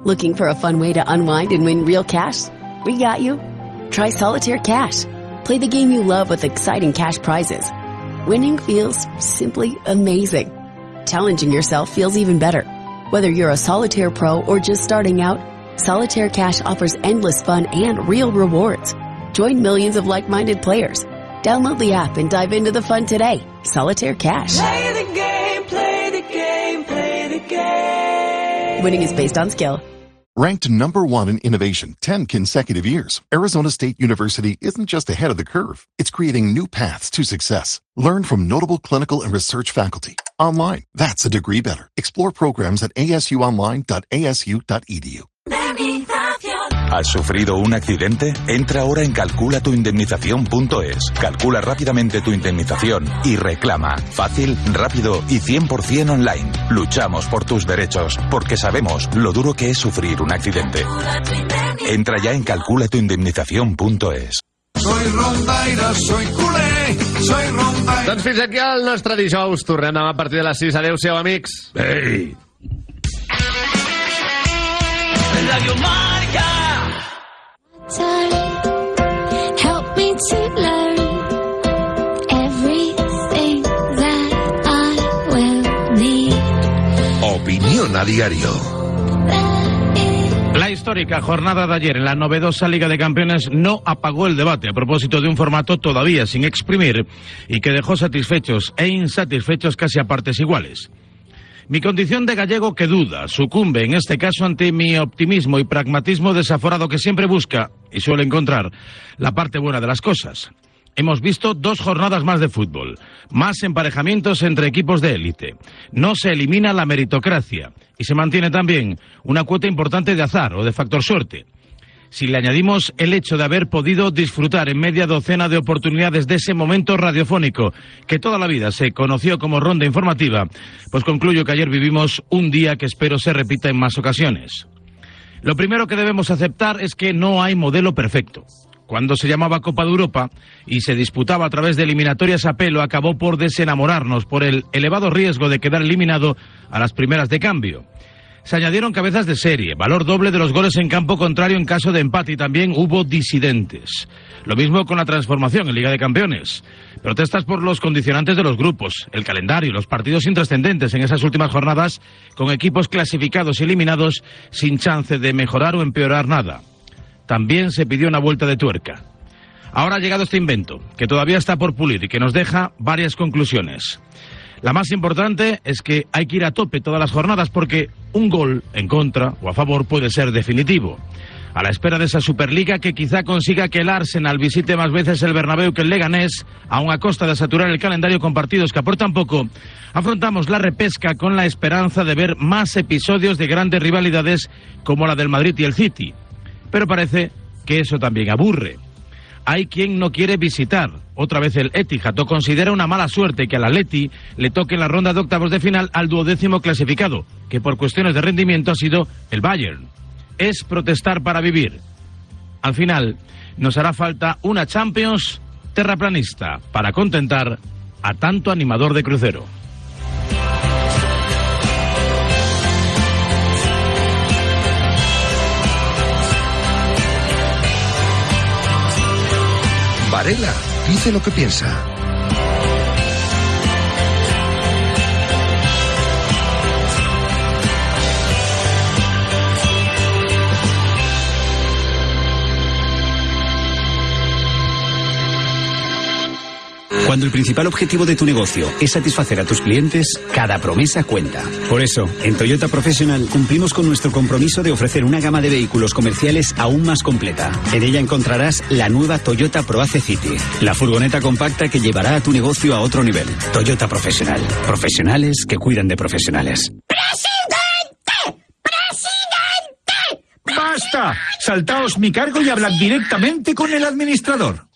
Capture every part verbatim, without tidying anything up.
Looking for a fun way to unwind and win real cash? We got you. Try Solitaire Cash. Play the game you love with exciting cash prizes. Winning feels simply amazing. Challenging yourself feels even better. Whether you're a Solitaire pro or just starting out, Solitaire Cash offers endless fun and real rewards. Join millions of like-minded players. Download the app and dive into the fun today. Solitaire Cash. Play the game, play the game, play the game. Winning is based on skill. Ranked number one in innovation ten consecutive years, Arizona State University isn't just ahead of the curve. It's creating new paths to success. Learn from notable clinical and research faculty. Online, that's a degree better. Explore programs at a s u online dot a s u dot e d u. ¿Has sufrido un accidente? Entra ahora en calcula tu indemnización punto es. Calcula rápidamente tu indemnización y reclama. Fácil, rápido y cien por ciento online. Luchamos por tus derechos porque sabemos lo duro que es sufrir un accidente. Entra ya en calcula tu indemnización punto es. Soy rondaire, soy culé, soy rondaire. Doncs fins aquí el nostre dijous. Tornem demà a partir de les sis. Adéu-siau, amics. Ei! Radio Marca. Help me to learn everything that I will need. Opinión a diario. La histórica jornada de ayer en la novedosa Liga de Campeones no apagó el debate a propósito de un formato todavía sin exprimir y que dejó satisfechos e insatisfechos casi a partes iguales. Mi condición de gallego que duda sucumbe en este caso ante mi optimismo y pragmatismo desaforado que siempre busca y suele encontrar la parte buena de las cosas. Hemos visto dos jornadas más de fútbol, más emparejamientos entre equipos de élite. No se elimina la meritocracia y se mantiene también una cuota importante de azar o de factor suerte. Si le añadimos el hecho de haber podido disfrutar en media docena de oportunidades de ese momento radiofónico que toda la vida se conoció como ronda informativa, pues concluyo que ayer vivimos un día que espero se repita en más ocasiones. Lo primero que debemos aceptar es que no hay modelo perfecto. Cuando se llamaba Copa de Europa y se disputaba a través de eliminatorias a pelo, acabó por desenamorarnos por el elevado riesgo de quedar eliminado a las primeras de cambio. Se añadieron cabezas de serie, valor doble de los goles en campo contrario en caso de empate y también hubo disidentes. Lo mismo con la transformación en Liga de Campeones. Protestas por los condicionantes de los grupos, el calendario, los partidos intrascendentes en esas últimas jornadas con equipos clasificados y eliminados sin chance de mejorar o empeorar nada. También se pidió una vuelta de tuerca. Ahora ha llegado este invento, que todavía está por pulir y que nos deja varias conclusiones. La más importante es que hay que ir a tope todas las jornadas porque un gol en contra o a favor puede ser definitivo. A la espera de esa Superliga que quizá consiga que el Arsenal visite más veces el Bernabéu que el Leganés, aun a costa de saturar el calendario con partidos que aportan poco, afrontamos la repesca con la esperanza de ver más episodios de grandes rivalidades como la del Madrid y el City. Pero parece que eso también aburre. Hay quien no quiere visitar otra vez el Etihad o considera una mala suerte que al Atleti le toque en la ronda de octavos de final al duodécimo clasificado, que por cuestiones de rendimiento ha sido el Bayern. Es protestar para vivir. Al final, nos hará falta una Champions terraplanista para contentar a tanto animador de crucero. Varela dice lo que piensa. Cuando el principal objetivo de tu negocio es satisfacer a tus clientes, cada promesa cuenta. Por eso, en Toyota Professional cumplimos con nuestro compromiso de ofrecer una gama de vehículos comerciales aún más completa. En ella encontrarás la nueva Toyota ProAce City, la furgoneta compacta que llevará a tu negocio a otro nivel. Toyota Professional. Profesionales que cuidan de profesionales. ¡Presidente! ¡Presidente! ¡Basta! Saltaos mi cargo y hablad directamente con el administrador.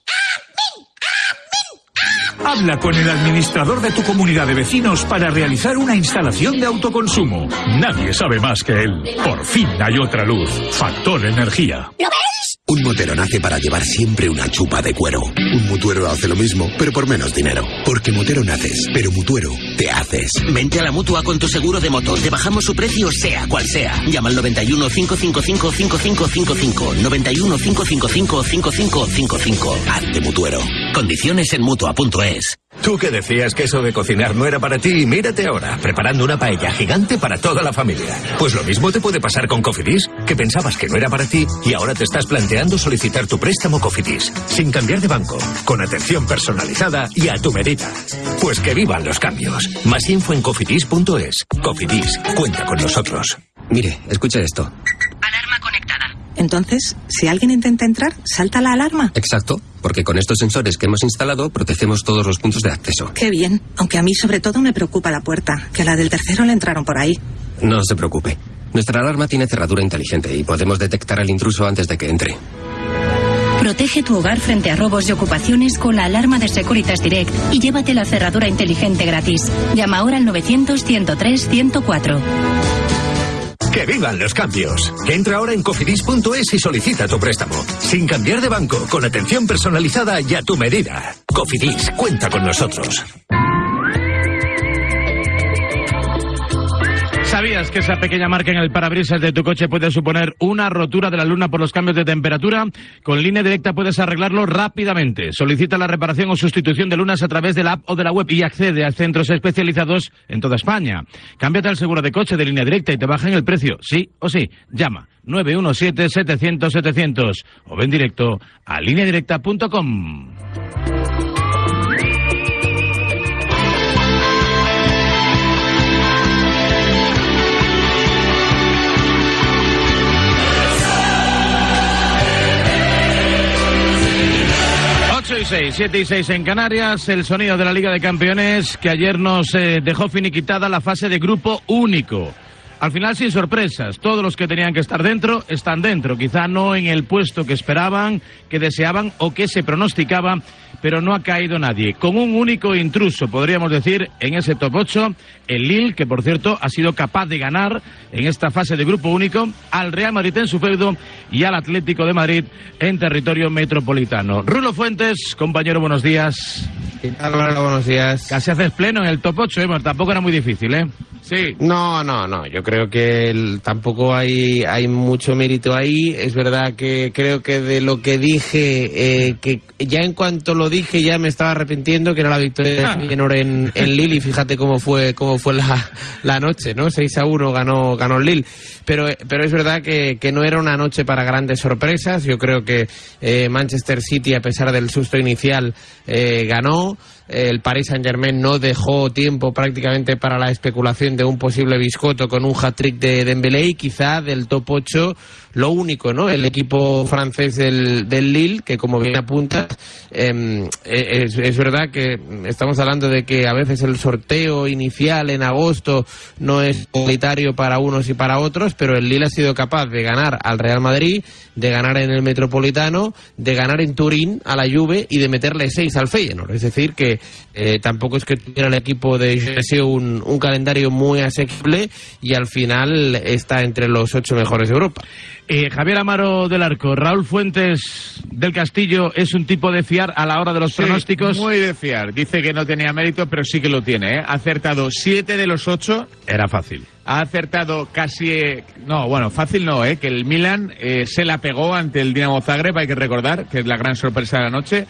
Habla con el administrador de tu comunidad de vecinos para realizar una instalación de autoconsumo. Nadie sabe más que él. Por fin hay otra luz. Factor Energía. ¿Lo veis? Un motero nace para llevar siempre una chupa de cuero. Un mutuero hace lo mismo, pero por menos dinero. Porque motero naces, pero mutuero te haces. Vente a la Mutua con tu seguro de moto. Te bajamos su precio sea cual sea. Llama al noventa y uno, cinco cinco cinco, cinco cinco cinco cinco. noventa y uno, cinco cinco cinco, cinco cinco cinco cinco. Hazte mutuero. Condiciones en mutua punto es. Tú que decías que eso de cocinar no era para ti, mírate ahora, preparando una paella gigante para toda la familia. Pues lo mismo te puede pasar con Cofidis, que pensabas que no era para ti y ahora te estás planteando solicitar tu préstamo Cofidis, sin cambiar de banco, con atención personalizada y a tu medida. Pues que vivan los cambios. Más info en cofidis punto es. Cofidis, cuenta con nosotros. Mire, escuche esto. Alarma conectada. Entonces, si alguien intenta entrar, ¿salta la alarma? Exacto, porque con estos sensores que hemos instalado protegemos todos los puntos de acceso. Qué bien, aunque a mí sobre todo me preocupa la puerta, que a la del tercero le entraron por ahí. No se preocupe. Nuestra alarma tiene cerradura inteligente y podemos detectar al intruso antes de que entre. Protege tu hogar frente a robos y ocupaciones con la alarma de Securitas Direct y llévate la cerradura inteligente gratis. Llama ahora al novecientos, ciento tres, ciento cuatro. ¡Que vivan los cambios! Entra ahora en cofidis punto es y solicita tu préstamo. Sin cambiar de banco, con atención personalizada y a tu medida. Cofidis, cuenta con nosotros. ¿Sabías que esa pequeña marca en el parabrisas de tu coche puede suponer una rotura de la luna por los cambios de temperatura? Con Línea Directa puedes arreglarlo rápidamente. Solicita la reparación o sustitución de lunas a través de la app o de la web y accede a centros especializados en toda España. Cámbiate al seguro de coche de Línea Directa y te bajan el precio, sí o sí. Llama nueve uno siete, setecientos, setecientos o ven directo a línea directa punto com. ocho y seis, siete y seis en Canarias, el sonido de la Liga de Campeones que ayer nos eh, dejó finiquitada la fase de grupo único. Al final sin sorpresas, todos los que tenían que estar dentro están dentro, quizá no en el puesto que esperaban, que deseaban o que se pronosticaba, pero no ha caído nadie. Con un único intruso, podríamos decir, en ese top ocho, el Lille, que por cierto ha sido capaz de ganar en esta fase de grupo único al Real Madrid en su feudo y al Atlético de Madrid en territorio metropolitano. Rulo Fuentes, compañero, buenos días. ¿Qué tal, Laura? Buenos días. Casi haces pleno en el top ocho, ¿eh? Bueno, tampoco era muy difícil, ¿eh? Sí. No, no, no. Yo creo que el, tampoco hay, hay mucho mérito ahí. Es verdad que creo que de lo que dije, eh, que ya en cuanto lo dije ya me estaba arrepintiendo, que era la victoria de Feyenoord en, en Lille, y fíjate cómo fue cómo fue la, la noche, ¿no? seis a uno ganó, ganó el Lille. Pero, pero es verdad que, que no era una noche para grandes sorpresas. Yo creo que eh, Manchester City, a pesar del susto inicial, eh, ganó. El Paris Saint-Germain no dejó tiempo prácticamente para la especulación de un posible biscotto con un hat-trick de Dembélé, y quizá del top ocho lo único, ¿no? El equipo francés del, del Lille, que como bien apuntas, eh, es, es verdad que estamos hablando de que a veces el sorteo inicial en agosto no es igualitario para unos y para otros, pero el Lille ha sido capaz de ganar al Real Madrid, de ganar en el Metropolitano, de ganar en Turín a la Juve y de meterle seis al Feyenoord. Es decir, que eh, tampoco es que tuviera el equipo de Jesse un, un calendario muy asequible, y al final está entre los ocho mejores de Europa. Eh, Javier Amaro del Arco, Raúl Fuentes del Castillo es un tipo de fiar a la hora de los sí, pronósticos. Muy de fiar. Dice que no tenía mérito, pero sí que lo tiene, ¿eh? Ha acertado siete de los ocho. Era fácil. Ha acertado casi... Eh, no, bueno, fácil no, ¿eh? Que el Milan eh, se la pegó ante el Dinamo Zagreb, hay que recordar, que es la gran sorpresa de la noche.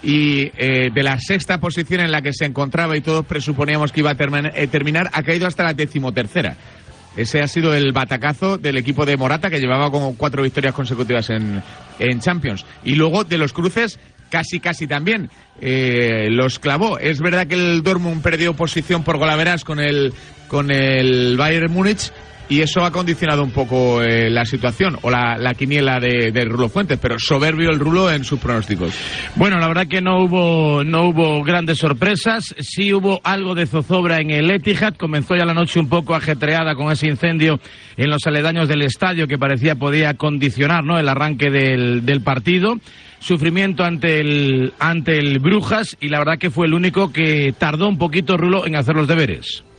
Y eh, de la sexta posición en la que se encontraba y todos presuponíamos que iba a term- eh, terminar, ha caído hasta la decimotercera. Ese ha sido el batacazo del equipo de Morata, que llevaba como cuatro victorias consecutivas en, en Champions. Y luego de los cruces, casi casi también eh, los clavó. Es verdad que el Dortmund perdió posición por golaveras con el, con el Bayern Múnich, y eso ha condicionado un poco eh, la situación o la, la quiniela de, de Rulo Fuentes, pero soberbio el Rulo en sus pronósticos. Bueno, la verdad que no hubo no hubo grandes sorpresas, sí hubo algo de zozobra en el Etihad. Comenzó ya la noche un poco ajetreada con ese incendio en los aledaños del estadio que parecía podía condicionar, ¿no?, el arranque del, del partido. Sufrimiento ante el ante el Brujas, y la verdad que fue el único que tardó un poquito, Rulo, en hacer los deberes.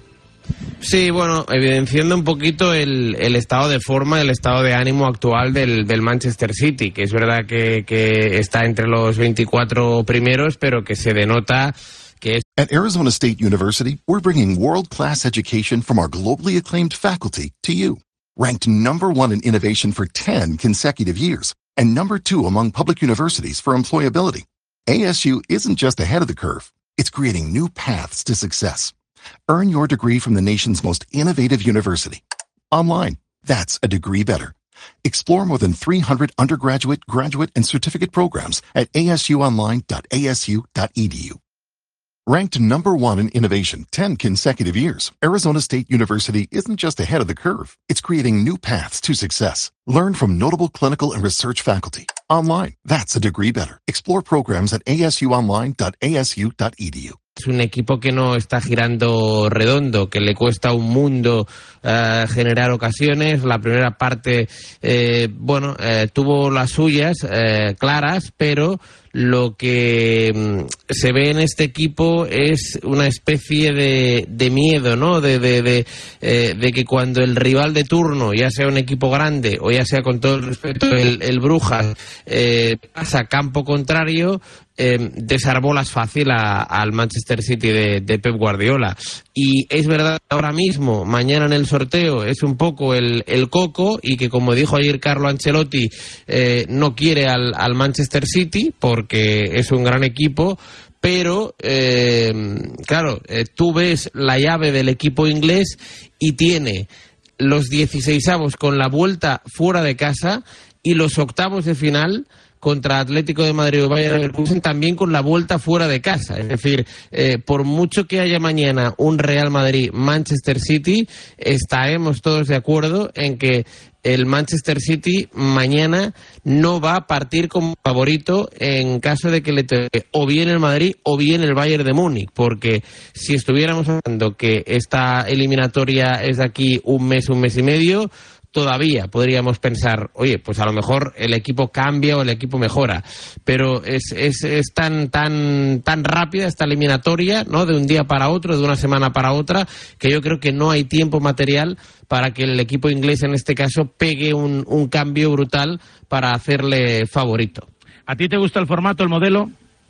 Sí, bueno, evidenciando un poquito el, el estado de forma, el estado de ánimo actual del, del Manchester City, que es verdad que, que está entre los veinticuatro primeros, pero que se denota que es... At Arizona State University, we're bringing world-class education from our globally acclaimed faculty to you. Ranked number one in innovation for ten consecutive years, and number two among public universities for employability. A S U isn't just ahead of the curve, it's creating new paths to success. Earn your degree from the nation's most innovative university. Online, that's a degree better. Explore more than three hundred undergraduate, graduate, and certificate programs at a s u online dot a s u dot e d u. Ranked number one in innovation ten consecutive years, Arizona State University isn't just ahead of the curve, it's creating new paths to success. Learn from notable clinical and research faculty. Online, that's a degree better. Explore programs at a s u online dot a s u dot e d u. Es un equipo que no está girando redondo, que le cuesta un mundo uh, generar ocasiones. La primera parte, eh, bueno, eh, tuvo las suyas eh, claras, pero lo que mm, se ve en este equipo es una especie de, de miedo, ¿no? De, de, de, eh, de que cuando el rival de turno, ya sea un equipo grande o ya sea con todo el respeto el, el Brujas, eh, pasa campo contrario, Eh, desarbolas fácil a, al Manchester City de, de Pep Guardiola. Y es verdad que ahora mismo, mañana en el sorteo, es un poco el, el coco, y que, como dijo ayer Carlo Ancelotti, eh, no quiere al, al Manchester City porque es un gran equipo. Pero, eh, claro, eh, tú ves la llave del equipo inglés y tiene los dieciseisavos con la vuelta fuera de casa y los octavos de final contra Atlético de Madrid o Bayer Leverkusen también con la vuelta fuera de casa. Es decir, eh, por mucho que haya mañana un Real Madrid-Manchester City, estaremos todos de acuerdo en que el Manchester City mañana no va a partir como favorito en caso de que le toque o bien el Madrid o bien el Bayern de Múnich, porque si estuviéramos hablando que esta eliminatoria es de aquí un mes, un mes y medio, todavía podríamos pensar, oye, pues a lo mejor el equipo cambia o el equipo mejora, pero es, es, es tan, tan, tan rápida esta eliminatoria, ¿no? De un día para otro, de una semana para otra, que yo creo que no hay tiempo material para que el equipo inglés en este caso pegue un, un cambio brutal para hacerle favorito. ¿A ti te gusta el formato, el modelo?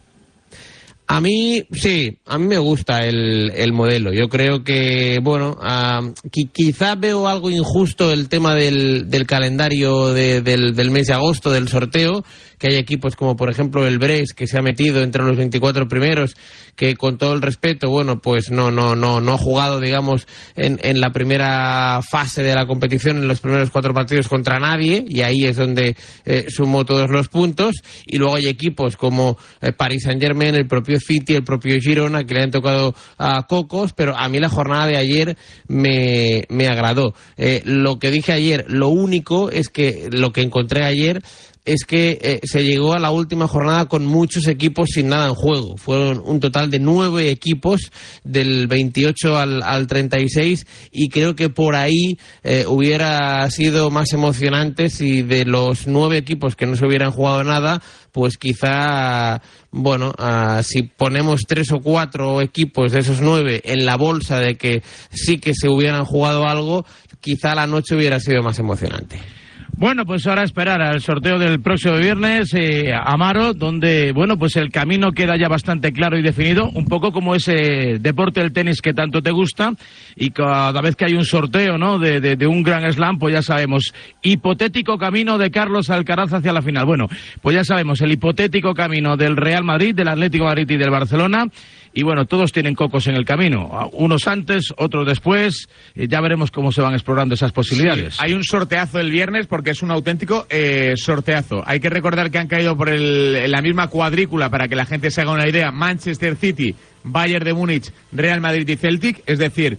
A mí, sí, a mí me gusta el, el modelo. Yo creo que, bueno, uh, qui quizás veo algo injusto el tema del, del calendario de, del, del mes de agosto, del sorteo, que hay equipos como, por ejemplo, el Brest, que se ha metido entre los veinticuatro primeros, que, con todo el respeto, bueno, pues no, no, no, no ha jugado, digamos, en, en la primera fase de la competición, en los primeros cuatro partidos contra nadie, y ahí es donde eh, sumó todos los puntos. Y luego hay equipos como eh, Paris Saint-Germain, el propio City, el propio Girona, que le han tocado a cocos, pero a mí la jornada de ayer me, me agradó. Eh, lo que dije ayer, lo único es que lo que encontré ayer es que eh, se llegó a la última jornada con muchos equipos sin nada en juego. Fueron un total de nueve equipos del veintiocho al, al treinta y seis, y creo que por ahí eh, hubiera sido más emocionante si de los nueve equipos que no se hubieran jugado nada, pues quizá, bueno, uh, si ponemos tres o cuatro equipos de esos nueve en la bolsa de que sí que se hubieran jugado algo, quizá la noche hubiera sido más emocionante. Bueno, pues ahora esperar al sorteo del próximo viernes, eh, Amaro, donde, bueno, pues el camino queda ya bastante claro y definido, un poco como ese deporte del tenis que tanto te gusta, y cada vez que hay un sorteo, ¿no?, de, de, de un Grand Slam, pues ya sabemos, hipotético camino de Carlos Alcaraz hacia la final. Bueno, pues ya sabemos, el hipotético camino del Real Madrid, del Atlético de Madrid y del Barcelona. Y bueno, todos tienen cocos en el camino, unos antes, otros después, y ya veremos cómo se van explorando esas posibilidades. Sí, hay un sorteazo el viernes porque es un auténtico eh, sorteazo. Hay que recordar que han caído por el, en la misma cuadrícula, para que la gente se haga una idea: Manchester City, Bayern de Múnich, Real Madrid y Celtic. Es decir,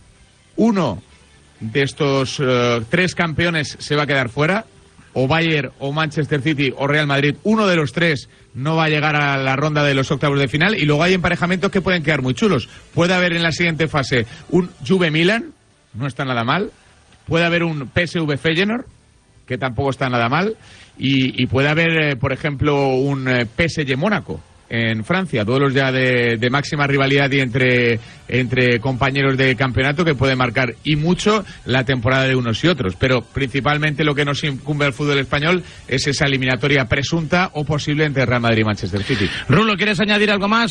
uno de estos uh, tres campeones se va a quedar fuera, o Bayern, o Manchester City, o Real Madrid. Uno de los tres no va a llegar a la ronda de los octavos de final, y luego hay emparejamientos que pueden quedar muy chulos. Puede haber en la siguiente fase un Juve-Milan, no está nada mal. Puede haber un P S V-Feyenoord, que tampoco está nada mal. Y, y puede haber, eh, por ejemplo, un eh, P S G-Mónaco. en Francia, duelos ya de, de máxima rivalidad y entre, entre compañeros de campeonato que pueden marcar y mucho la temporada de unos y otros, pero principalmente lo que nos incumbe al fútbol español es esa eliminatoria presunta o posible entre Real Madrid y Manchester City. Rulo, ¿quieres añadir algo más?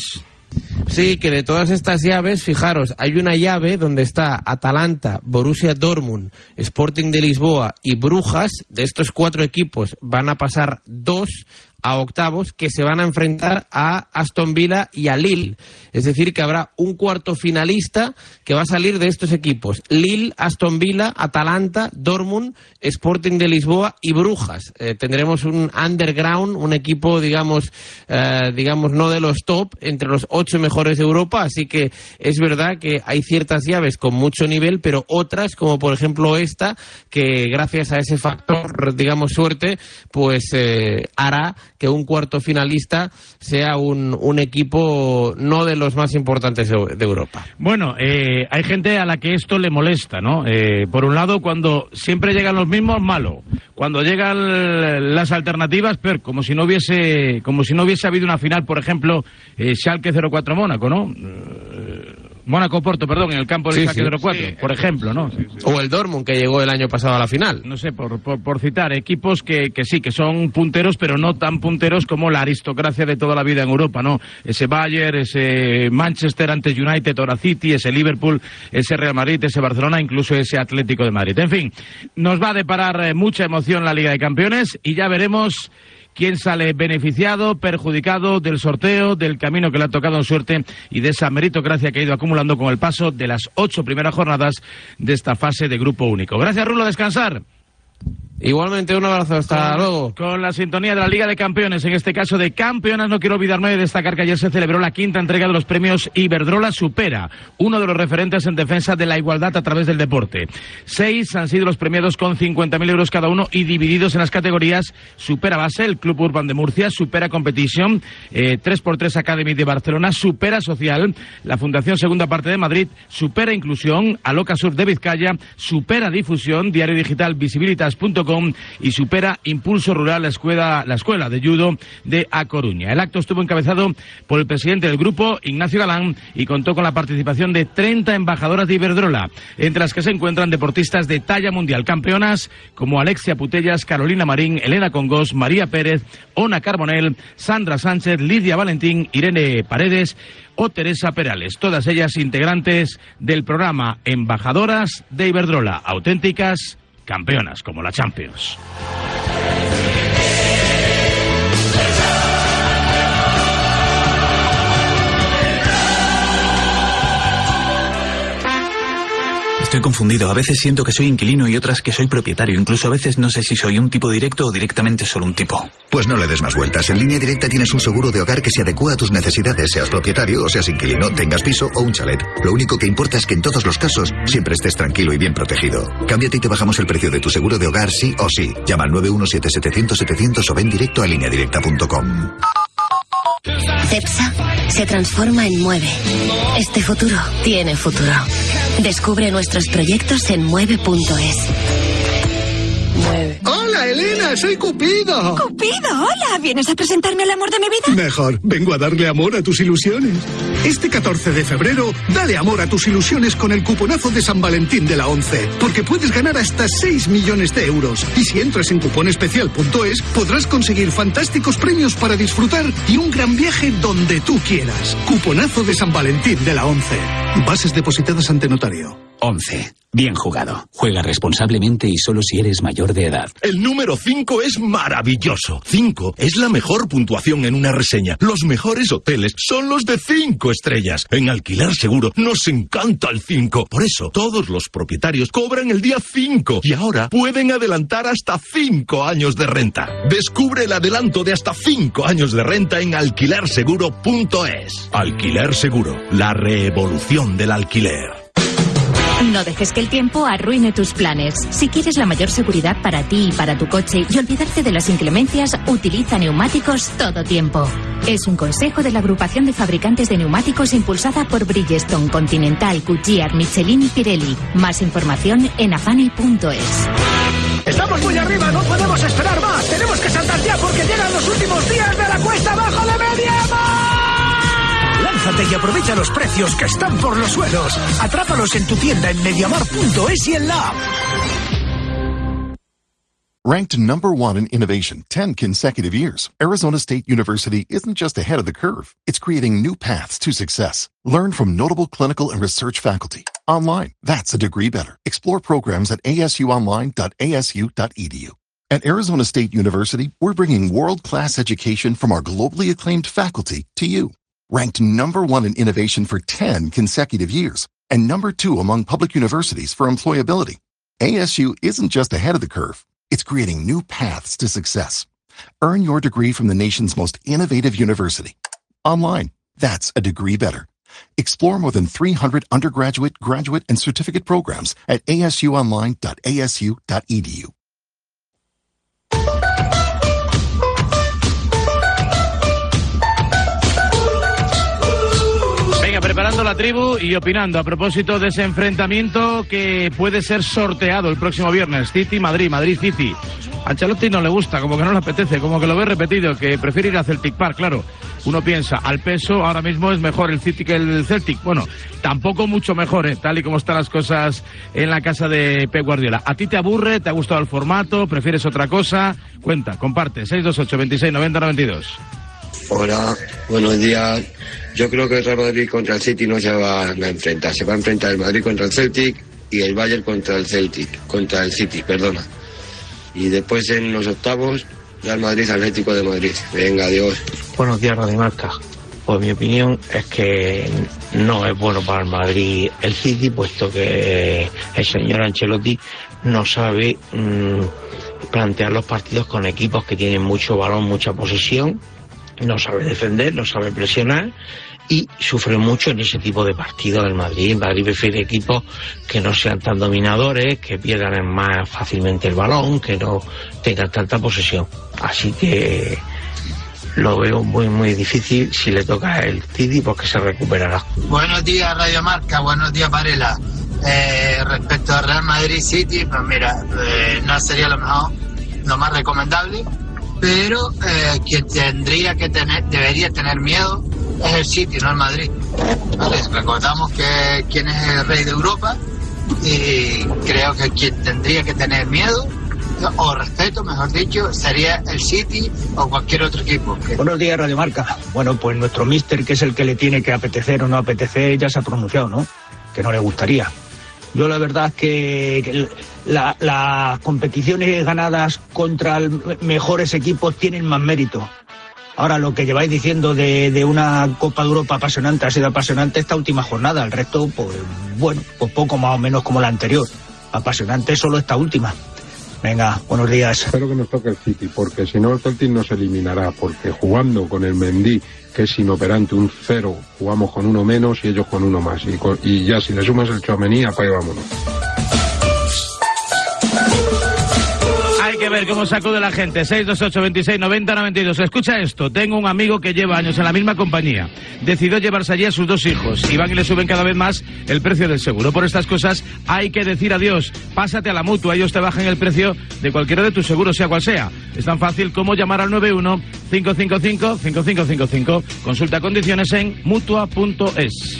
Sí, que de todas estas llaves, fijaros, hay una llave donde está Atalanta, Borussia Dortmund, Sporting de Lisboa y Brujas. De estos cuatro equipos van a pasar dos a octavos, que se van a enfrentar a Aston Villa y a Lille. Es decir, que habrá un cuarto finalista que va a salir de estos equipos: Lille, Aston Villa, Atalanta, Dortmund, Sporting de Lisboa y Brujas. Eh, tendremos un underground, un equipo, digamos, eh, digamos no de los top, entre los ocho mejores de Europa. Así que es verdad que hay ciertas llaves con mucho nivel, pero otras, como por ejemplo esta, que gracias a ese factor, digamos, suerte, pues eh, hará que un cuarto finalista sea un, un equipo no de los más importantes de, de Europa. Bueno, eh, hay gente a la que esto le molesta, ¿no? Eh, por un lado, cuando siempre llegan los mismos, malo. Cuando llegan las alternativas, peor, como si no hubiese, como si no hubiese habido una final, por ejemplo, eh, Schalke cero cuatro Mónaco, ¿no? Eh, Mónaco-Porto, perdón, en el campo de sí, Schalke sí, cero cuatro, sí, por ejemplo, ¿no? Sí, sí. O el Dortmund, que llegó el año pasado a la final. No sé, por, por, por citar, equipos que, que sí, que son punteros, pero no tan punteros como la aristocracia de toda la vida en Europa, ¿no? Ese Bayern, ese Manchester ante United, ahora City, ese Liverpool, ese Real Madrid, ese Barcelona, incluso ese Atlético de Madrid. En fin, nos va a deparar eh, mucha emoción la Liga de Campeones y ya veremos quién sale beneficiado, perjudicado del sorteo, del camino que le ha tocado en suerte y de esa meritocracia que ha ido acumulando con el paso de las ocho primeras jornadas de esta fase de grupo único. Gracias, Rulo, a descansar. Igualmente, un abrazo, hasta con, luego. Con la sintonía de la Liga de Campeones, en este caso de campeonas, no quiero olvidarme de destacar que ayer se celebró la quinta entrega de los premios Iberdrola Supera, uno de los referentes en defensa de la igualdad a través del deporte. Seis han sido los premiados con cincuenta mil euros cada uno y divididos en las categorías Supera Base, el Club Urban de Murcia, Supera Competition, eh, tres por tres Academy de Barcelona, Supera Social, la Fundación Segunda Parte de Madrid, Supera Inclusión, Aloca Sur de Vizcaya, Supera Difusión, Diario Digital Visibilitas punto com y Supera Impulso Rural, la escuela, la escuela de judo de A Coruña. El acto estuvo encabezado por el presidente del grupo, Ignacio Galán, y contó con la participación de treinta embajadoras de Iberdrola, entre las que se encuentran deportistas de talla mundial, campeonas como Alexia Putellas, Carolina Marín, Elena Congos, María Pérez, Ona Carbonell, Sandra Sánchez, Lidia Valentín, Irene Paredes o Teresa Perales, todas ellas integrantes del programa Embajadoras de Iberdrola, auténticas campeonas como la Champions. Estoy confundido. A veces siento que soy inquilino y otras que soy propietario. Incluso a veces no sé si soy un tipo directo o directamente solo un tipo. Pues no le des más vueltas. En Línea Directa tienes un seguro de hogar que se adecua a tus necesidades, seas propietario o seas inquilino, tengas piso o un chalet. Lo único que importa es que en todos los casos siempre estés tranquilo y bien protegido. Cámbiate y te bajamos el precio de tu seguro de hogar sí o sí. Llama al nueve uno siete setecientos setecientos o ven directo a línea directa punto com. Cepsa se transforma en Mueve. Este futuro tiene futuro. Descubre nuestros proyectos en mueve punto es. Mueve. ¡Hola, Elena! ¡Soy Cupido! ¡Cupido! ¡Hola! ¿Vienes a presentarme el amor de mi vida? Mejor, vengo a darle amor a tus ilusiones. Este catorce de febrero, dale amor a tus ilusiones con el cuponazo de San Valentín de la ONCE, porque puedes ganar hasta seis millones de euros. Y si entras en cuponespecial punto es, podrás conseguir fantásticos premios para disfrutar y un gran viaje donde tú quieras. Cuponazo de San Valentín de la ONCE. Bases depositadas ante notario. once. Bien jugado. Juega responsablemente y solo si eres mayor de edad. El número cinco es maravilloso. cinco es la mejor puntuación en una reseña. Los mejores hoteles son los de cinco estrellas. En Alquiler Seguro nos encanta el cinco. Por eso todos los propietarios cobran el día cinco y ahora pueden adelantar hasta cinco años de renta. Descubre el adelanto de hasta cinco años de renta en alquiler seguro punto es. Alquiler Seguro, la revolución del alquiler. No dejes que el tiempo arruine tus planes. Si quieres la mayor seguridad para ti y para tu coche y olvidarte de las inclemencias, utiliza neumáticos todo tiempo. Es un consejo de la agrupación de fabricantes de neumáticos impulsada por Bridgestone, Continental, Goodyear, Michelin y Pirelli. Más información en afani punto es. Estamos muy arriba, no podemos esperar más. Tenemos que saltar ya porque llegan los últimos días de la cuesta abajo de media. ¡Más! Organízate y aprovecha los precios que están por los suelos. Atrápalos en tu tienda en mediamar punto es y en la app. Ranked number one in innovation ten consecutive years, Arizona State University isn't just ahead of the curve. It's creating new paths to success. Learn from notable clinical and research faculty. Online, that's a degree better. Explore programs at a s u online dot a s u dot e d u. At Arizona State University, we're bringing world-class education from our globally acclaimed faculty to you. Ranked number one in innovation for ten consecutive years, and number two among public universities for employability. A S U isn't just ahead of the curve. It's creating new paths to success. Earn your degree from the nation's most innovative university. Online, that's a degree better. Explore more than three hundred undergraduate, graduate, and certificate programs at a s u online dot a s u dot e d u. Venga, preparando la tribu y opinando a propósito de ese enfrentamiento que puede ser sorteado el próximo viernes. City-Madrid, Madrid-City. A Ancelotti no le gusta, como que no le apetece, como que lo ve repetido, que prefiere ir a Celtic Park, claro. Uno piensa, al peso ahora mismo es mejor el City que el Celtic. Bueno, tampoco mucho mejor, ¿eh? Tal y como están las cosas en la casa de Pep Guardiola. ¿A ti te aburre? ¿Te ha gustado el formato? ¿Prefieres otra cosa? Cuenta, comparte. seis dos ocho, veintiséis, noventa, noventa y dos. Hola, buenos días. Yo creo que el Real Madrid contra el City no se va a enfrentar. Se va a enfrentar el Madrid contra el Celtic y el Bayern contra el Celtic, contra el City, perdona. Y después en los octavos, Real Madrid, Atlético de Madrid. Venga, adiós. Buenos días, Radio Marca. Pues mi opinión es que no es bueno para el Madrid el City, puesto que el señor Ancelotti no sabe mmm, plantear los partidos con equipos que tienen mucho balón, mucha posesión, no sabe defender, no sabe presionar y sufre mucho en ese tipo de partidos del Madrid. El Madrid prefiere equipos que no sean tan dominadores, que pierdan más fácilmente el balón, que no tengan tanta posesión. Así que lo veo muy muy difícil si le toca el City, porque se recuperará. Buenos días, Radio Marca, buenos días, Varela. Eh, respecto a Real Madrid City, pues mira, eh, no sería lo mejor, lo más recomendable, pero eh, quien tendría que tener, debería tener miedo es el City, no el Madrid. Vale, recordamos que quién es el rey de Europa y creo que quien tendría que tener miedo o respeto, mejor dicho, sería el City o cualquier otro equipo. Buenos días, Radio Marca. Bueno, pues nuestro míster, que es el que le tiene que apetecer o no apetecer, ya se ha pronunciado, ¿no? Que no le gustaría. Yo la verdad es que la, las competiciones ganadas contra el, mejores equipos tienen más mérito. Ahora, lo que lleváis diciendo de, de una Copa de Europa apasionante, ha sido apasionante esta última jornada. El resto, pues bueno, pues poco más o menos como la anterior. Apasionante solo esta última. Venga, buenos días. Espero que nos toque el City, porque si no el Celtic nos eliminará, porque jugando con el Mendy, que es inoperante, un cero, jugamos con uno menos y ellos con uno más. Y, con, y ya si le sumas el Tchouaméni, apague, vámonos. Hay que ver cómo sacude la gente. seis dos ocho, veintiséis, noventa, noventa y dos. Escucha esto. Tengo un amigo que lleva años en la misma compañía. Decidió llevarse allí a sus dos hijos. Y van y le suben cada vez más el precio del seguro. Por estas cosas hay que decir adiós. Pásate a la Mutua. Ellos te bajan el precio de cualquiera de tus seguros, sea cual sea. Es tan fácil como llamar al nueve uno, cinco cinco cinco, cinco cinco cinco cinco. Consulta condiciones en mutua punto es.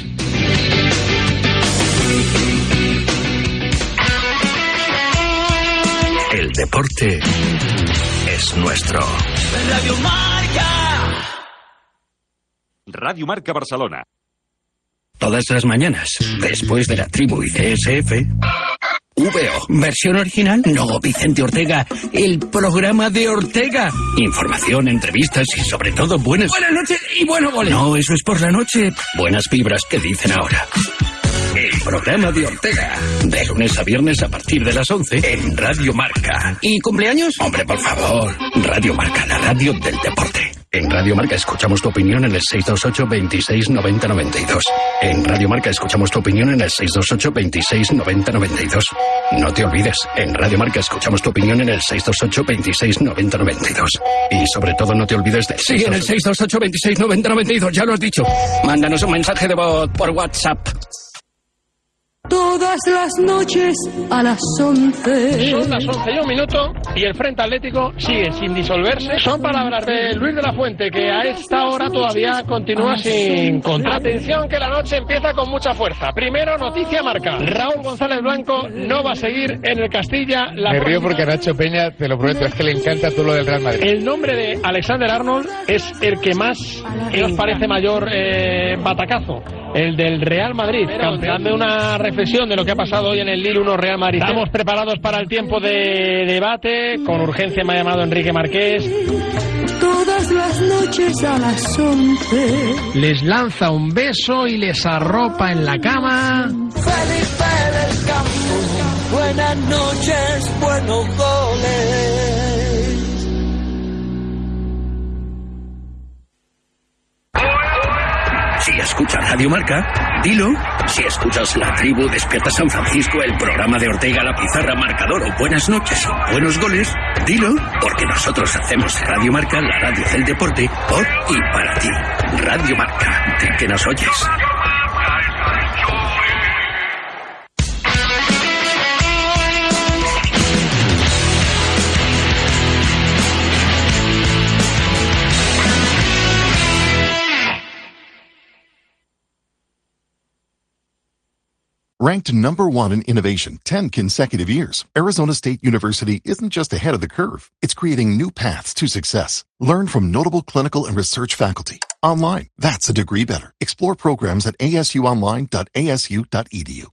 El deporte es nuestro. Radio Marca. Radio Marca Barcelona. Todas las mañanas, después de la tribu y C S F. V O, versión original, no Vicente Ortega, el programa de Ortega. Información, entrevistas y sobre todo buenas... Buenas noches y buenos goles. No, eso es por la noche. Buenas vibras que dicen ahora. El programa de Ortega, de lunes a viernes a partir de las once en Radio Marca. ¿Y cumpleaños? Hombre, por favor. Radio Marca, la radio del deporte. En Radio Marca escuchamos tu opinión en el seis dos ocho, veintiséis, noventa, noventa y dos. En Radio Marca escuchamos tu opinión en el seis dos ocho, veintiséis, noventa, noventa y dos. No te olvides, en Radio Marca escuchamos tu opinión en el seis dos ocho, veintiséis, noventa, noventa y dos. Y sobre todo no te olvides del... Sí, en el seis dos ocho, veintiséis, noventa, noventa y dos, ya lo has dicho. Mándanos un mensaje de voz por WhatsApp. Todas las noches a las once. Son las once y un minuto y el Frente Atlético sigue sin disolverse. Son palabras de Luis de la Fuente, que a esta hora todavía continúa sin contar. Atención, que la noche empieza con mucha fuerza. Primero, noticia marca. Raúl González Blanco no va a seguir en el Castilla. La Me río porque a Nacho Peña, te lo prometo, es que le encanta todo lo del Real Madrid. El nombre de Alexander Arnold es el que más nos parece mayor eh, batacazo. El del Real Madrid. Dame una reflexión de lo que ha pasado hoy en el Lille uno Real Madrid. Estamos preparados para el tiempo de debate. Con urgencia me ha llamado Enrique Marqués. Todas las noches a las once. Les lanza un beso y les arropa en la cama. Felipe del Campo. Buenas noches, buenos goles. Si escuchas Radio Marca, dilo. Si escuchas La Tribu, Despierta San Francisco, el programa de Ortega, La Pizarra, Marcador o Buenas noches o Buenos goles, dilo, porque nosotros hacemos Radio Marca, la radio del deporte, por y para ti. Radio Marca, de que nos oyes. Ranked number one in innovation ten consecutive years, Arizona State University isn't just ahead of the curve. It's creating new paths to success. Learn from notable clinical and research faculty. Online, that's a degree better. Explore programs at a s u online dot a s u dot e d u.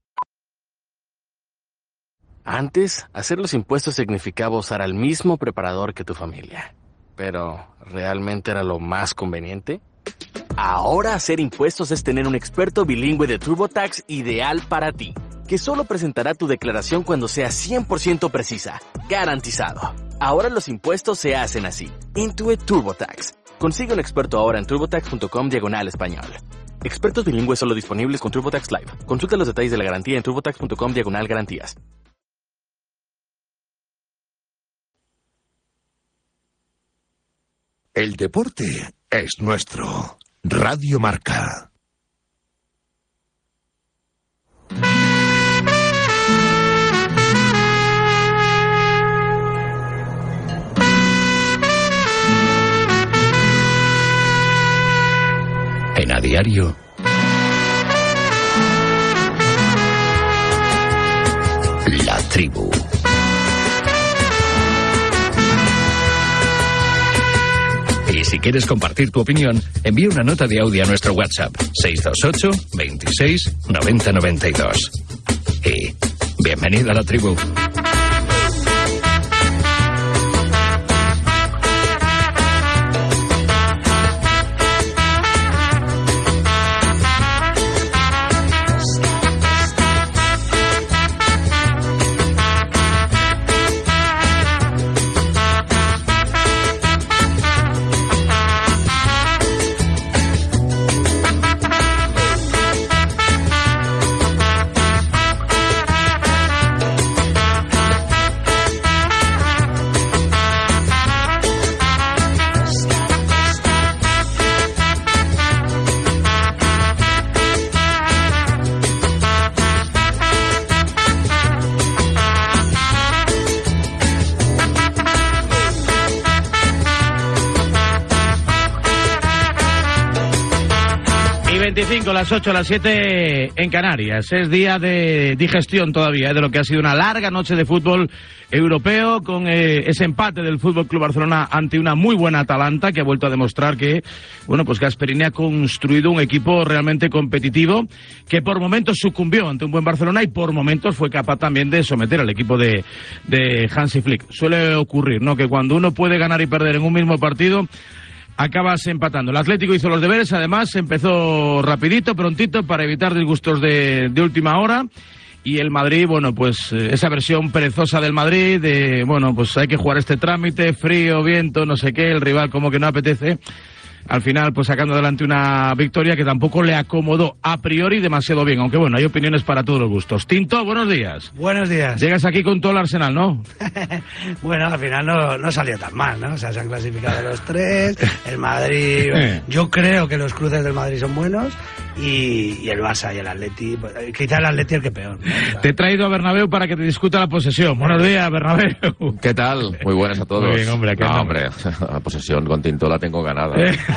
Antes, hacer los impuestos significaba usar al mismo preparador que tu familia. Pero, ¿realmente era lo más conveniente? Ahora hacer impuestos es tener un experto bilingüe de TurboTax ideal para ti, que solo presentará tu declaración cuando sea cien por ciento precisa, garantizado. Ahora los impuestos se hacen así. Intuit TurboTax. Consigue un experto ahora en turbotax punto com diagonal español. Expertos bilingües solo disponibles con TurboTax Live. Consulta los detalles de la garantía en turbotax punto com diagonal garantías. El deporte es nuestro. Radio Marca. En A Diario. La Tribu. Y si quieres compartir tu opinión, envía una nota de audio a nuestro WhatsApp seis dos ocho, veintiséis, noventa, noventa y dos. Y bienvenido a la tribu. veinticinco, las ocho, las siete en Canarias. Es día de digestión todavía, ¿eh? De lo que ha sido una larga noche de fútbol europeo, con eh, ese empate del Fútbol Club Barcelona ante una muy buena Atalanta, que ha vuelto a demostrar que, bueno, pues Gasperini ha construido un equipo realmente competitivo, que por momentos sucumbió ante un buen Barcelona y por momentos fue capaz también de someter al equipo de, de Hansi Flick. Suele ocurrir, ¿no?, que cuando uno puede ganar y perder en un mismo partido, acabas empatando. El Atlético hizo los deberes, además empezó rapidito, prontito, para evitar disgustos de, de última hora. Y el Madrid, bueno, pues esa versión perezosa del Madrid, de, bueno, pues hay que jugar este trámite, frío, viento, no sé qué, el rival como que no apetece. Al final, pues sacando adelante una victoria que tampoco le acomodó a priori demasiado bien, aunque bueno, hay opiniones para todos los gustos. Tinto, buenos días. Buenos días. Llegas aquí con todo el Arsenal, ¿no? Bueno, al final no, no salió tan mal, ¿no? O sea, se han clasificado los tres, el Madrid... Yo creo que los cruces del Madrid son buenos, y, y el Barça y el Atleti, pues, quizá el Atleti el que peor, ¿no? Te he traído a Bernabéu para que te discuta la posesión. Buenos días, Bernabéu. ¿Qué tal? Muy buenas a todos. Muy bien, hombre. No, hombre, la posesión con Tinto la tengo ganada.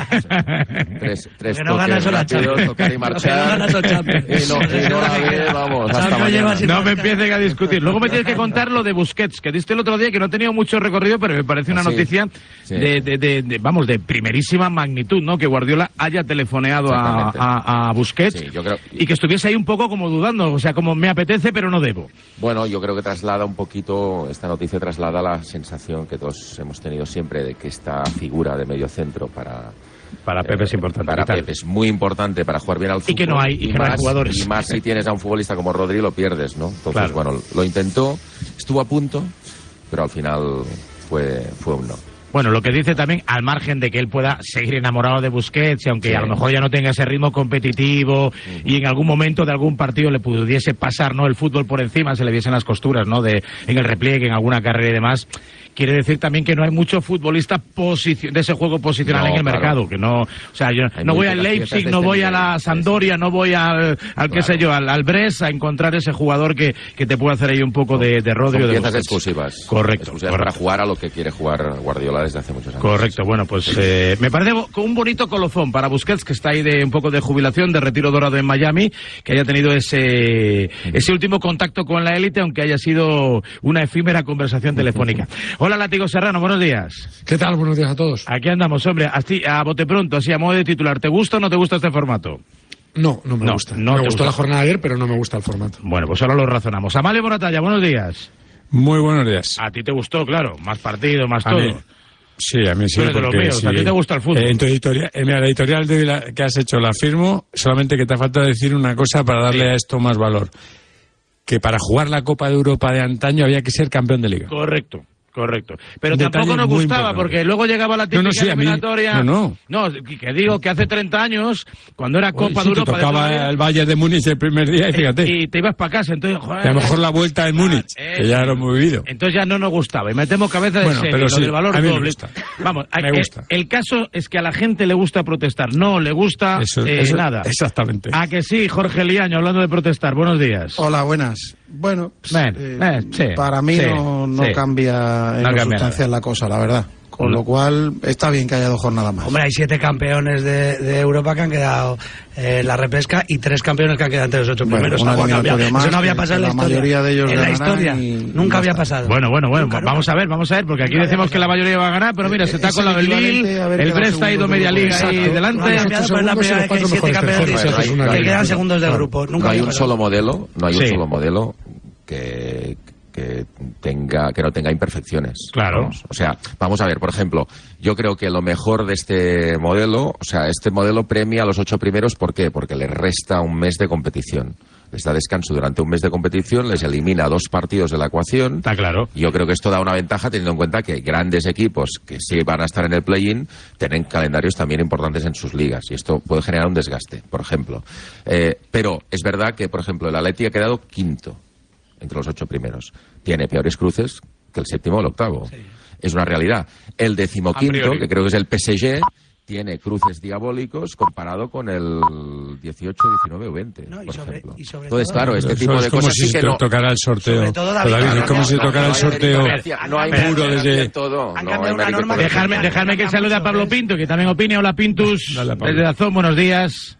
tres tres no toques rápidos, tocar y marchar. No y no, y no la ve, vamos, hasta mañana. No me empiecen a discutir. Luego me tienes que contar lo de Busquets, que diste el otro día, que no ha tenido mucho recorrido, pero me parece una Sí, noticia sí. De, de, de, de, vamos, de primerísima magnitud, ¿no? Que Guardiola haya telefoneado a, a, a Busquets Sí, yo creo... y que estuviese ahí un poco como dudando, o sea, como me apetece, pero no debo. Bueno, yo creo que traslada un poquito, esta noticia traslada la sensación que todos hemos tenido siempre de que esta figura de medio centro para... Para Pepe es importante. Para Pepe es muy importante para jugar bien al fútbol. Y que no hay, y que no hay más, jugadores. Y más si tienes a un futbolista como Rodri lo pierdes, ¿no? Entonces, Claro. bueno, lo intentó, estuvo a punto, pero al final fue, fue un no. Bueno, lo que dice también, al margen de que él pueda seguir enamorado de Busquets, y aunque Sí. a lo mejor ya no tenga ese ritmo competitivo, uh-huh. y en algún momento de algún partido le pudiese pasar, ¿no?, el fútbol por encima, se le viesen las costuras, ¿no?, de en el repliegue, en alguna carrera y demás. Quiere decir también que no hay mucho futbolista posici- de ese juego posicional No, en el claro. mercado, que no, o sea, yo Hay no voy muy al pocas Leipzig, piezas de no este voy a nivel. la Sampdoria, no voy al, al qué Claro. sé yo, al, al Brest a encontrar ese jugador que, que te puede hacer ahí un poco de, de rodeo. Son de piezas Busquets. exclusivas. Correcto, Exclusivas correcto. para jugar a lo que quiere jugar Guardiola desde hace muchos años. Correcto, bueno, pues eh, me parece bo- un bonito colofón para Busquets, que está ahí de un poco de jubilación, de retiro dorado en Miami, que haya tenido ese ese último contacto con la élite, aunque haya sido una efímera conversación telefónica. Hola, Látigo Serrano, buenos días. ¿Qué tal? Buenos días a todos. Aquí andamos, hombre, así, a bote pronto, así a modo de titular. ¿Te gusta o no te gusta este formato? No, no me No, gusta. no me te gustó gusta. la jornada de ayer, pero no me gusta el formato. Bueno, pues ahora lo razonamos. Amalio Moratalla, buenos días. Muy buenos días. A ti te gustó, claro, más partido, más A todo. mí- Sí, a mí sí. Tú eres de los porque míos, sí. a ti te gusta el fútbol. Eh, en tu editorial, eh, mira, la editorial de la- que has hecho la firmo, solamente que te falta decir una cosa para darle Sí. a esto más valor. Que para jugar la Copa de Europa de antaño había que ser campeón de liga. Correcto. Correcto. Pero Un tampoco detalle nos muy gustaba, importante. porque luego llegaba la típica No, no, sí, a mí- eliminatoria. no, No, que que digo que hace treinta años, cuando era Copa Sí, de te Europa... de tocaba toda la vida, el Bayern de Múnich el primer día y fíjate. y te ibas para casa, entonces... Joder, Y a lo mejor la vuelta en Múnich, eh, que ya lo hemos vivido. Entonces ya no nos gustaba, y metemos cabeza de Bueno, serie, pero lo sí, del valor a mí me doble. gusta. Vamos, Me eh, gusta. el caso es que a la gente le gusta protestar, no le gusta Eso- eh, eso- nada. Exactamente. ¿A que sí, Jorge Liaño, hablando de protestar? Buenos días. Hola, buenas. Bueno, pues, Ven, eh, ven, sí, para mí sí, no, no sí. cambia en No lo cambia sustancial la cosa, la verdad. Con No. lo cual, está bien que haya dos jornadas más. Hombre, hay siete campeones de, de Europa que han quedado eh, en la repesca y tres campeones que han quedado entre los ocho Bueno, primeros. una Algo ha eliminatoria cambiado. más Eso no había que- pasado que en la la historia. mayoría de ellos en la ganarán historia. y- Nunca y había ya pasado. Bueno, bueno, bueno, Nunca, vamos nunca. a ver, vamos a ver, porque aquí Nunca decimos había que la mayoría va a ganar, pero mira, se está Es con la el del equivalente Lille, a haber el quedado Brest ha ido segundo media del liga grupo. ahí Exacto. delante. No ha cambiado, pero es la segundos y primera los vez que hay cuatro siete mejores campeones terceros. de Eso es una que realidad. quedan segundos del Claro. grupo. Nunca No hay había un pasado. solo modelo, no hay un Sí. solo modelo que, que tenga que no tenga imperfecciones. Claro. Vamos. O sea, vamos a ver, por ejemplo, yo creo que lo mejor de este modelo, o sea, este modelo premia a los ocho primeros, ¿por qué? Porque les resta un mes de competición. Les da descanso durante un mes de competición, les elimina dos partidos de la ecuación. Está claro. Yo creo que esto da una ventaja teniendo en cuenta que grandes equipos que sí van a estar en el play-in tienen calendarios también importantes en sus ligas y esto puede generar un desgaste, por ejemplo. Eh, pero es verdad que, por ejemplo, el Atleti ha quedado quinto entre los ocho primeros. Tiene peores cruces que el séptimo o el octavo. Sí. Es una realidad. El decimoquinto, que creo que es el P S G, tiene cruces diabólicos comparado con el dieciocho, diecinueve o veinte, No, y por sobre- ejemplo. y sobre Entonces, todo- claro, este Eso tipo es de como cosas si sí que te no... tocara el sorteo. Sobre todo, David, David, claro, es como si te no, tocara no el hay sorteo. meritocracia, no hay puro meritocracia desde... en todo. Han No cambiado hay una norma meritocracia. que- Dejarme, dejarme que salude a Pablo Pinto, que también opine. Hola, Pintus, Dale, Pablo. desde Dazón, buenos días.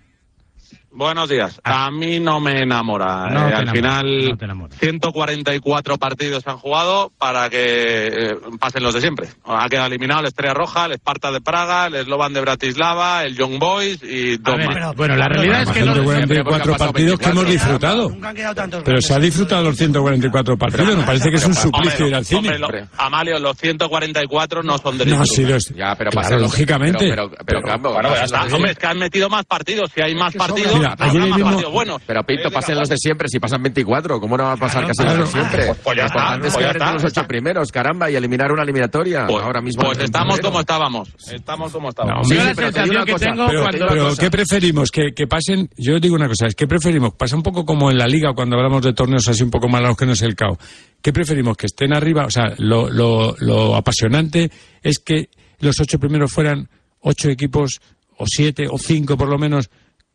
Buenos días. A mí no me enamora. No Eh, te al enamora, final, no te enamora. ciento cuarenta y cuatro partidos se han jugado para que eh, pasen los de siempre. Ha quedado eliminado el Estrella Roja, el Sparta de Praga, el Slovan de Bratislava, el Young Boys y dos A ver, más. pero- bueno, la realidad es que ciento no... cuarenta y cuatro partidos que hemos disfrutado. Nunca han quedado tantos Pero grandes. se ha disfrutado los ciento cuarenta y cuatro partidos. Me parece que es un suplicio ir al cine. Hombre, lo- Amalio, los ciento cuarenta y cuatro no son de No, ningún sí, lugar. los... Ya, pero claro, pasa- lógicamente. Pero, pero, pero, Campo, Bueno, pasen ya está. los de Hombre, siempre. es que han metido más partidos. Si hay más partidos, Mira, habrá ayer más mismo- partidos. Bueno, Pero Pinto, pasen los de siempre, si pasan veinticuatro, ¿cómo no va a pasar casi claro. los de siempre? Pues- pues ya Lo está, importante es pues ya quedar entre está. los ocho primeros, caramba, y eliminar una eliminatoria pues, ahora mismo. pues en estamos febrero. como estábamos. Estamos como estábamos. Yo Sí, la pero te digo sensación una que cosa, tengo pero- cuando... Pero, cosa. ¿qué preferimos? ¿Que, que pasen? Yo digo una cosa, es que preferimos, pasa un poco como en la Liga cuando hablamos de torneos así un poco más largos que no es el C A O. ¿Qué preferimos? ¿Que estén arriba? O sea, lo, lo, lo apasionante es que los ocho primeros fueran ocho equipos, o siete, o cinco por lo menos,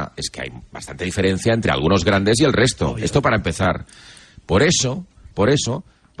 verdad es que hay bastante diferencia entre algunos grandes y el resto. Esto para empezar. Por eso, por eso,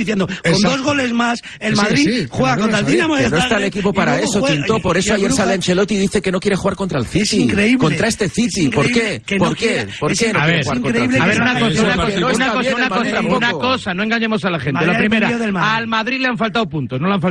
diciendo, con Exacto. dos goles más, el Sí, Madrid sí, juega no contra el lo sabía. Dinamo de Que no está el Zagreb equipo y para luego eso, juega- Tinto. Por y- eso y ayer Brujas- sale Ancelotti y dice que no quiere jugar contra el City. increíble. Contra este City. Es ¿Por increíble qué? que no ¿Por qué? quiera- ¿Por es qué no increíble quiere jugar contra el que City? A ver, una Eso cosa, es una partido. cosa, una No está cosa, bien una el Madrid cosa, una tampoco. cosa, no engañemos a la gente. Madrid La ha primera, dependido del Madrid. al Madrid le han faltado puntos, no le han faltado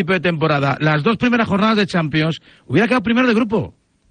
principio de temporada las dos primeras jornadas de Champions, hubiera quedado primero de grupo.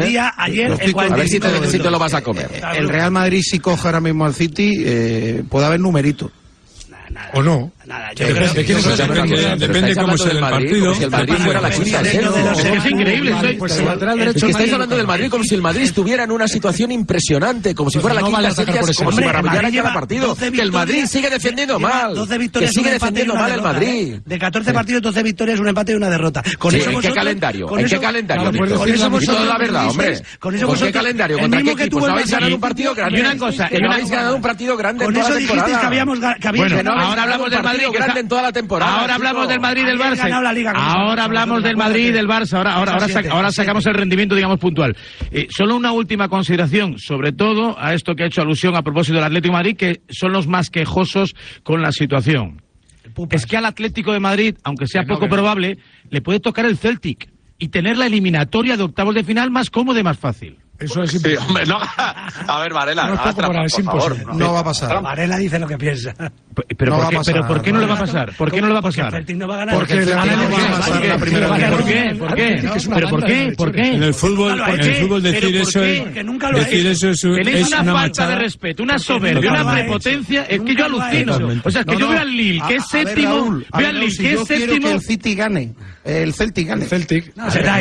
sería ¿eh? ayer el cuarenta y cinco. A ver si te, si te lo vas a comer. El Real Madrid, si coge ahora mismo al City, eh, puede haber numerito. O no. Nada, yo creo que eso depende, depende cómo sea el partido. Si el Madrid fuera la quinta esencia. Es increíble. Pues el lateral derecho. Es que estáis hablando del Madrid como si el Madrid estuviera en una situación impresionante, como si fuera la quinta esencia, como si maravillara cada partido. Que el Madrid sigue defendiendo mal. Que sigue defendiendo mal el Madrid. De catorce partidos, doce victorias, un empate y una derrota. ¿En qué calendario? ¿En qué calendario? Y toda la verdad, hombre. ¿Con qué calendario? ¿Contra qué equipos? No habéis ganado un partido grande. Y una cosa, no habéis ganado un partido grande en toda la temporada. Que habíamos bueno, ahora hablamos del Madrid que grande en toda la temporada. Ahora hablamos del Madrid y del Barça. La Liga, ahora hablamos del Madrid y del Barça. Ahora, ahora, ahora, sac, ahora sacamos el rendimiento, digamos, puntual. Eh, solo una última consideración, sobre todo a esto que ha hecho alusión a propósito del Atlético de Madrid, que son los más quejosos con la situación. Es que al Atlético de Madrid, aunque sea poco probable, le puede tocar el Celtic y tener la eliminatoria de octavos de final más cómoda y más fácil. Eso es imposible. Sí, hombre, no. A ver, Varela, no, Astra, por, es por favor. No, no va a pasar. Varela dice lo que piensa. Pero, no ¿por, va qué, a pasar, pero ¿por qué no le va a pasar? ¿Por qué no le va a pasar? Porque no va a ganar. Porque el Celtic no va a pasar la primera ¿Por qué? ¿Por qué? ¿Pero por qué? ¿Por qué? En el fútbol, en el fútbol decir eso es decir eso es tenéis una falta de machada. respeto, una soberbia, una prepotencia, es que yo alucino. O sea, es que yo veo al Lille, que es séptimo, veo al Lille, que es séptimo. Que el City gane, el Celtic gane. El Celtic.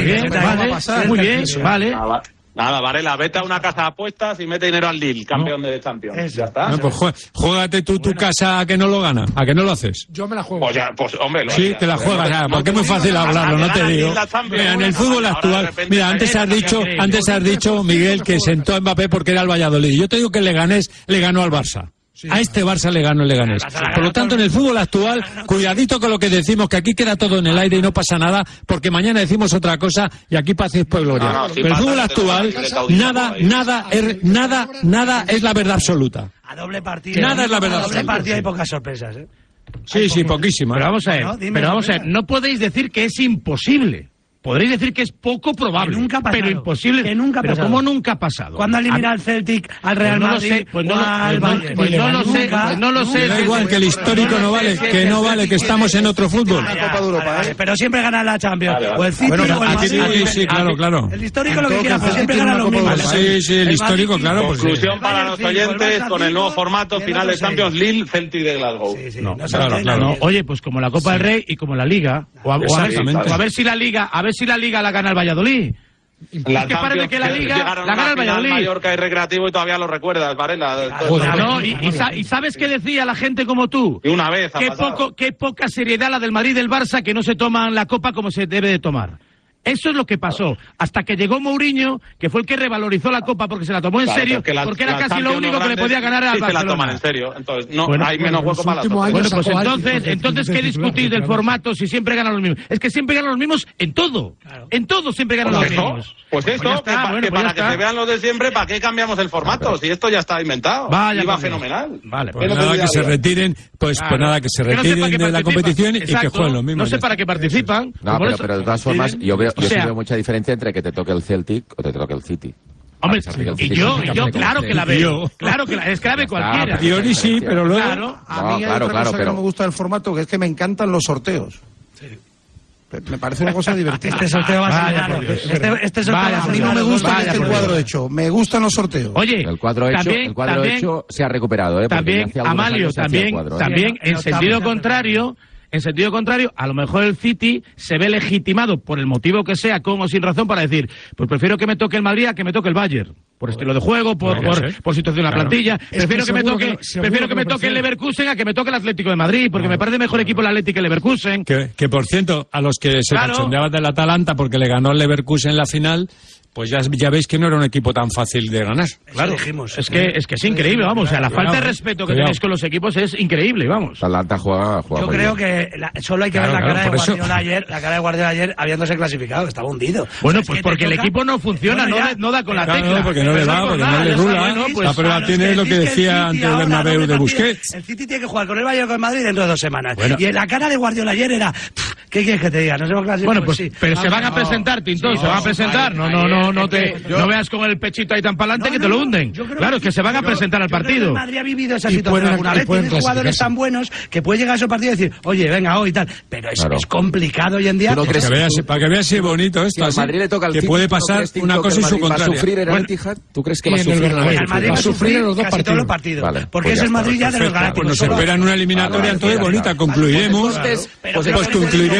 Muy bien, vale. Nada, Varela, vete a una casa de apuestas y mete dinero al Lille, campeón no. de Champions. Eso. Ya está. No, pues juégate tú tu casa a que no lo gana, a que no lo haces. Yo me la juego. Pues, ya, pues hombre, lo sí, haría. te la juegas ya, porque es muy fácil hablarlo, no te digo. Mira, en el fútbol actual, mira, antes has dicho, antes has dicho, Miguel, que sentó a Mbappé porque era el Valladolid. Yo te digo que el Leganés le ganó al Barça. Sí. A este Barça le ganó el Leganés. Por lo tanto, en el fútbol actual, cuidadito con lo que decimos, que aquí queda todo en el aire y no pasa nada, porque mañana decimos otra cosa y aquí paz y gloria. No, no, si Pero el fútbol actual, nada, nada, es, nada, nada es la verdad absoluta. A doble partido. Nada es la verdad absoluta. A doble absoluta. partido hay pocas sorpresas, ¿eh? Sí, sí, poquísimas. Pero vamos a ver, pero vamos a ver, no podéis decir que es imposible. Podréis decir que es poco probable, que nunca ha pasado, pero imposible. Que nunca ha pero pasado. ¿cómo nunca ha pasado? ¿Cuándo elimina al Celtic al Real pues no Madrid? Lo sé, pues no, o al pues no, pues no lo sé, pues no lo sé. Da igual que el histórico no vale, que no vale, que estamos en otro fútbol. Pero siempre gana la Champions. Vale, vale. O el City Bueno, o el aquí, Madrid. aquí sí, claro, claro. El histórico lo que quiera, pero siempre gana lo mismo. Sí, sí, el histórico, claro. Conclusión para los oyentes con el nuevo formato final de Champions, Lille, Celtic de Glasgow. No, claro, claro. Oye, pues como la Copa del Rey y como la Liga, o a, o a, ver, o a ver si la Liga, a ver si la Liga la gana el Valladolid. La es que parece que la Liga la gana el Valladolid. Mallorca y Recreativo y todavía lo recuerdas, Varela. No, y, y, y sabes qué decía la gente como tú. Y una vez. Qué poco, qué poca seriedad la del Madrid y del Barça, que no se toman la Copa como se debe de tomar. Eso es lo que pasó, hasta que llegó Mourinho, que fue el que revalorizó la Copa porque se la tomó en claro, serio, porque, la, porque era casi lo único que le podía ganar al sí Barcelona. se la toman en serio, entonces no bueno, hay menos hueco para la Bueno, pues entonces, entonces ¿qué discutís del formato si siempre ganan los mismos? Es que siempre ganan los mismos en todo, claro. en todo siempre ganan pues los esto, mismos. Pues esto, pues está, que, bueno, que pues para que se vean los de siempre, ¿para qué cambiamos el formato? Si esto ya está inventado, Vaya, iba pues fenomenal. Vale, pues nada, que se retiren, pues, claro. pues nada, que se retiren de la competición y que jueguen los mismos. No sé para qué participan. No, pero, pero de todas formas, yo veo, yo sí veo mucha diferencia entre que te toque el Celtic o te toque el City. Hombre, y yo, y yo claro que la veo. Claro que la, es que la ve cualquiera. A priori sí, pero luego... Claro. A mí hay claro, otra claro, cosa pero... que no me gusta del formato, que es que me encantan los sorteos. Sí. Me parece una cosa divertida. Este sorteo va a ser claro. Este, este sorteo vaya, a mí no me gusta vaya, este cuadro hecho. Me gustan los sorteos. Oye, el cuadro hecho, también, el cuadro también, hecho se ha recuperado, ¿eh? También, Amalio, también, cuadro, ¿eh? también en sentido contrario... En sentido contrario, a lo mejor el City se ve legitimado, por el motivo que sea, con o sin razón, para decir, pues prefiero que me toque el Madrid a que me toque el Bayern. Por estilo de juego, por, por, por situación de la plantilla. Claro. Prefiero que, que me toque, que, prefiero que me toque el Leverkusen a que me toque el Atlético de Madrid, porque claro. me parece mejor equipo el Atlético que el Leverkusen. Que, que por cierto, a los que se claro. cachondeaban del Atalanta porque le ganó el Leverkusen en la final, pues ya, ya veis que no era un equipo tan fácil de ganar. Claro, dijimos, es que es que es increíble, vamos, o sea, la falta de respeto que tenéis con los equipos es increíble, vamos. Atalanta juega, juega Yo creo bien. que la, solo hay que claro, ver la cara claro, de Guardiola eso... ayer, la cara de Guardiola ayer habiéndose clasificado, estaba hundido. Bueno, o sea, pues es porque toca... el equipo no funciona, bueno, no, no da con la claro, tecla. No, porque no le da, porque no le rula. Bueno, pues, la prueba tiene lo que decía ante el Bernabéu de Busquets. El City tiene que jugar con el Bayern con el Madrid dentro de dos semanas. Y la cara de Guardiola ayer era, ¿qué quieres que te diga? Nos hemos clasificado. Bueno, pues pero se van a presentar, Tintón, se van a presentar. No, no, no, no te no veas con el pechito ahí tan pa'lante no, que te lo hunden. Claro, es que se van a presentar al partido. El Madrid ha vivido esa situación alguna vez. Tiene jugadores tan buenos que puede llegar a esos partidos y decir, oye, venga, hoy y tal. Pero es, claro. es complicado hoy en día. No crees, para, que veas, para que veas si es bonito esto. Si al Madrid le toca al que puede pasar una cosa y su contraria. ¿Va a sufrir en el Etihad? ¿Tú crees que va a sufrir? El Madrid va a sufrir en los dos partidos. Todos los partidos. Porque es el Madrid ya de los ganar. Pues nos esperan una eliminatoria entonces bonita. Concluiremos. Pues concluiremos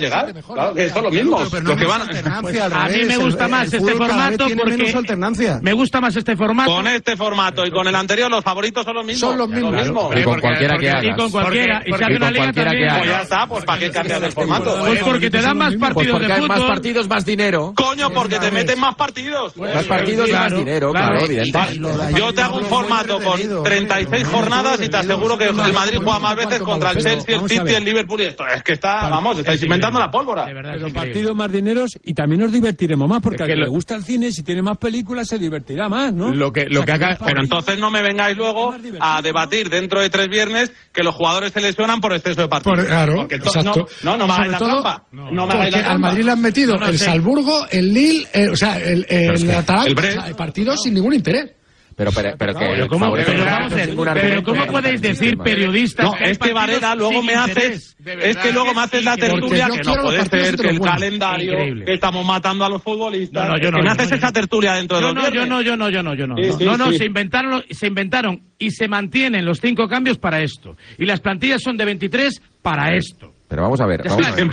llegar. Claro, que eso son los mismos. Pero no los que van... Pues a mí me gusta el, más el este formato porque alternancia. me gusta más este formato. Con este formato y con el anterior los favoritos son los mismos. Son los mismos. Lo mismo. Y con cualquiera que hagas. Y con cualquiera. Y se hace una liga también. Pues ya está, pues ¿para qué cambias el formato? Pues porque te dan más partidos de fútbol. Más partidos, más dinero. Coño, porque te meten más partidos. Más partidos y más dinero, claro, evidente. Yo te hago un formato con treinta y seis jornadas y te aseguro que el Madrid juega más veces contra el Chelsea, el City, el Liverpool y esto. Es que está, vamos, estáis inventando la pólvora. Pero partidos, más dineros y también nos divertiremos más porque a quien le gusta el cine, si tiene más películas, se divertirá más, ¿no? Lo que, lo que haga, pero entonces no me vengáis luego a debatir dentro de tres viernes que los jugadores se lesionan por exceso de partidos. Por, claro, porque exacto. No, no, no me hagáis la todo, trampa. No, no me porque hagáis la trampa. al Madrid le han metido no, no, el sí. Salzburgo, el Lille, eh, o sea, el, el, el Atalanta, o sea, partidos sin ningún interés. Pero, pero, pero, que pero, ¿cómo, pero, vamos a ver, pero ¿cómo podéis decir periodistas? No, es que Varela luego me haces, es que luego me haces la tertulia que no puede ser que el calendario que estamos matando a los futbolistas. No, no, yo no, que me haces esa tertulia dentro de los viernes. Yo no, yo no, yo no, yo no. No, no, se inventaron, se inventaron y se mantienen los cinco cambios para esto. Y las plantillas son de veintitrés para esto. Pero vamos a ver, vamos a ver.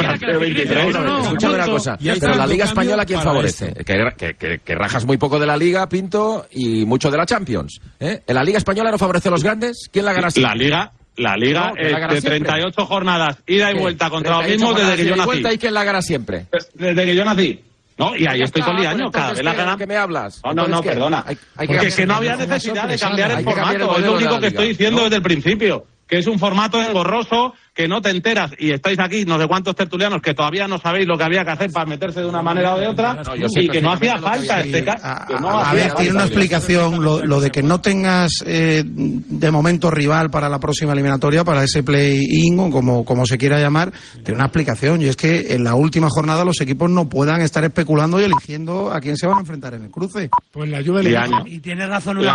Escúchame una cosa. Pero la Liga Española, ¿quién favorece? Que, que, que, que rajas muy poco de la Liga, Pinto, y mucho de la Champions. ¿Eh? ¿En la Liga Española no favorece a los grandes? ¿Quién la gana siempre? La Liga, la Liga no, es de treinta y ocho jornadas, ida y ¿Qué? vuelta contra los mismos desde que yo nací. Vuelta ¿Y quién la gana siempre? Desde que yo nací. No, y ahí estoy con Liaño, cada vez la gana. ¿Qué me hablas? No, no, no, perdona. Porque que no había necesidad de cambiar el formato, es lo único que estoy diciendo desde el principio. Que es un formato engorroso, que no te enteras, y estáis aquí no sé cuántos tertulianos que todavía no sabéis lo que había que hacer para meterse de una manera o de otra, no, y que no hacía falta este caso. No a ver, tiene una explicación, lo, lo de que no tengas eh, de momento rival para la próxima eliminatoria, para ese play-in, o como, como se quiera llamar, tiene una explicación, y es que en la última jornada los equipos no puedan estar especulando y eligiendo a quién se van a enfrentar en el cruce. Pues la Juve le... Y tiene razón una